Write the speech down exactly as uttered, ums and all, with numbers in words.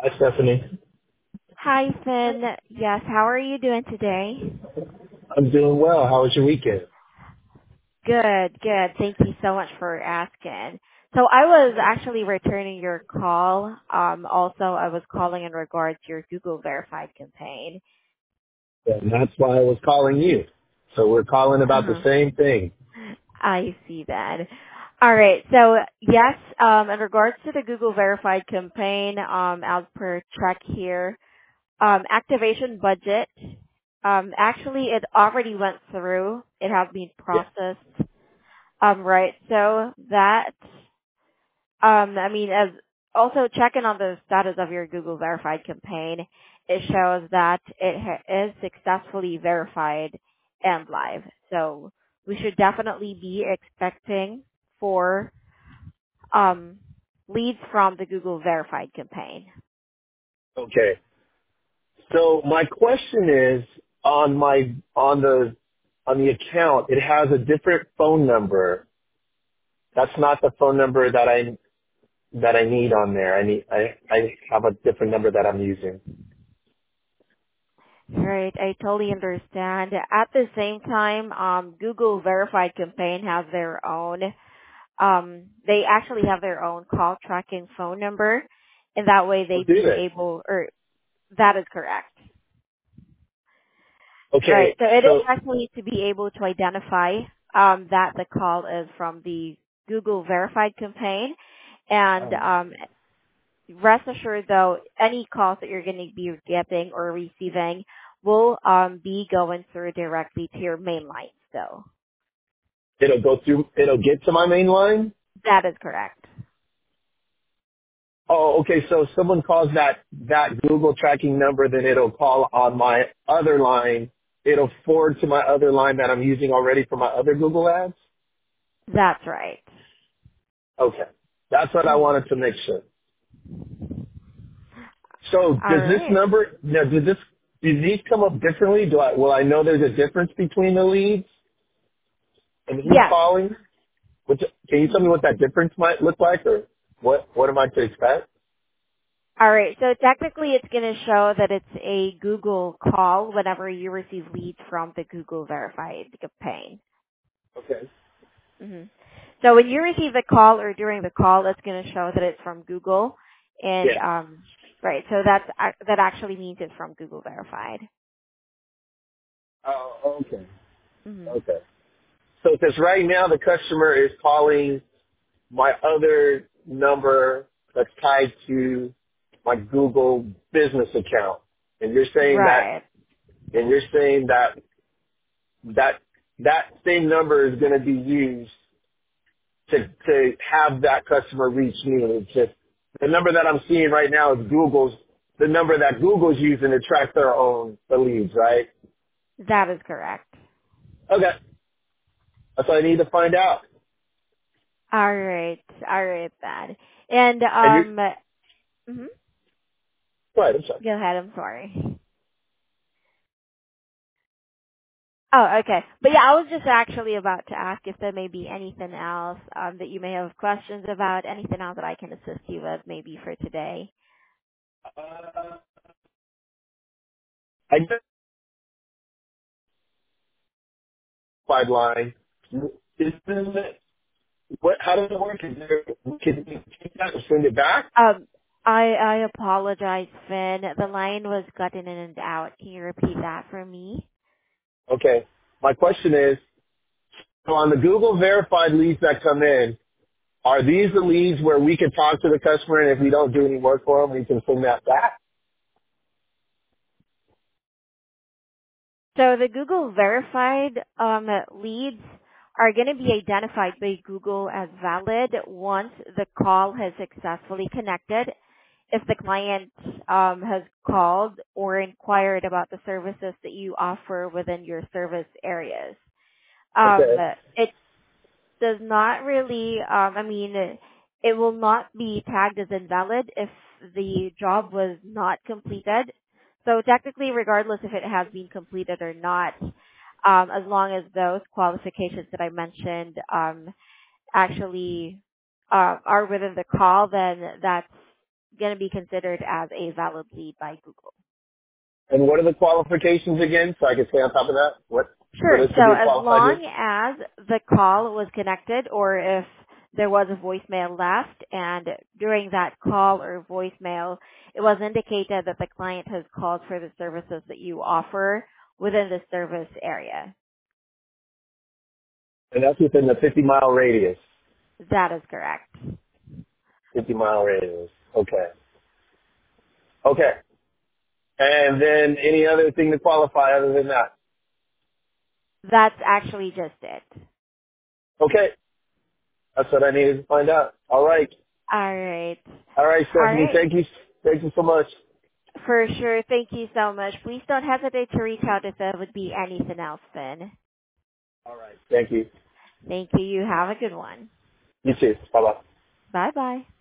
Hi, Stephanie. Hi, Finn. Yes, how are you doing today? I'm doing well. How was your weekend? Good, good. Thank you so much for asking. So I was actually returning your call. Um, also, I was calling in regards to your Google Verified campaign. And that's why I was calling you. So we're calling about the Uh-huh. same thing. I see that. All right. So yes, um, in regards to the Google Verified campaign, um, as per check here, um, activation budget, um, actually it already went through. It has been Yeah. processed. Um, right. So that, um, I mean, as also checking on the status of your Google Verified campaign, it shows that it ha- is successfully verified and live. So we should definitely be expecting for um, leads from the Google Verified campaign. Okay. So my question is on my on the on the account, it has a different phone number. That's not the phone number that I that I need on there. I need I I have a different number that I'm using. Right, I totally understand. At the same time, um, Google Verified campaign has their own um, they actually have their own call tracking phone number, and that way Oh, they'd do be they? able, or that is correct. Right. Okay. So it is So actually to be able to identify um, that the call is from the Google Verified campaign, and um, um, rest assured though, any calls that you're going to be getting or receiving will um, be going through directly to your main line. So it'll go through. It'll get to my main line. that is correct. Oh, okay. So if someone calls that that Google tracking number, then it'll call on my other line. It'll forward to my other line that I'm using already for my other Google ads. That's right. Okay, that's what I Mhm. wanted to make sure. So All does this right. number? Now, does this? Do these come up differently? Do I? Will I know there's a difference between the leads and who's Yes. calling? Which, can you tell me what that difference might look like, or what? What am I to expect? All right. So technically, it's going to show that it's a Google call whenever you receive leads from the Google Verified campaign. Okay. hmm So when you receive the call or during the call, it's going to show that it's from Google, and Yeah. um, right. So that's ac- that actually means it's from Google Verified. Oh, okay. hmm Okay. So because right now the customer is calling my other number that's tied to my Google business account, and you're saying that, Right. and you're saying that that that same number is going to be used to to have that customer reach me. It's just the number that I'm seeing right now is Google's the number that Google's using to track their own the leads, right? That is correct. Okay, that's what I need to find out. All right. All right, then. And And you, um, mhm. go ahead, I'm sorry. Go ahead. I'm sorry. Oh, okay. But yeah, I was just actually about to ask if there may be anything else um, that you may have questions about, anything else that I can assist you with maybe for today. Uh, I just five line. Isn't it, what, how does it work? Is there, can you take that and send it back? Um, I I apologize, Finn. The line was cutting in and out. Can you repeat that for me? Okay. My question is, so on the Google verified leads that come in, are these the leads where we can talk to the customer and if we don't do any work for them, we can send that back? So the Google verified um, leads are going to be identified by Google as valid once the call has successfully connected. If the client um, has called or inquired about the services that you offer within your service areas. Um, Okay. it does not really, um, I mean, it will not be tagged as invalid if the job was not completed. So technically, regardless if it has been completed or not, um, as long as those qualifications that I mentioned um, actually uh, are within the call, then that's going to be considered as a valid lead by Google. And what are the qualifications again, so I can stay on top of that? What for Sure. this to So be a as qualified long lead? as the call was connected or if there was a voicemail left and during that call or voicemail it was indicated that the client has called for the services that you offer within the service area. And that's within the fifty mile radius. That is correct. fifty mile radius. Okay. Okay. And then any other thing to qualify other than that? That's actually just it. Okay. That's what I needed to find out. All right. All right. All right, All Stephanie. right. Thank you. Thank you so much. For sure. Thank you so much. Please don't hesitate to reach out if there would be anything else, Finn. All right. Thank you. Thank you. You have a good one. You too. Bye bye. Bye bye.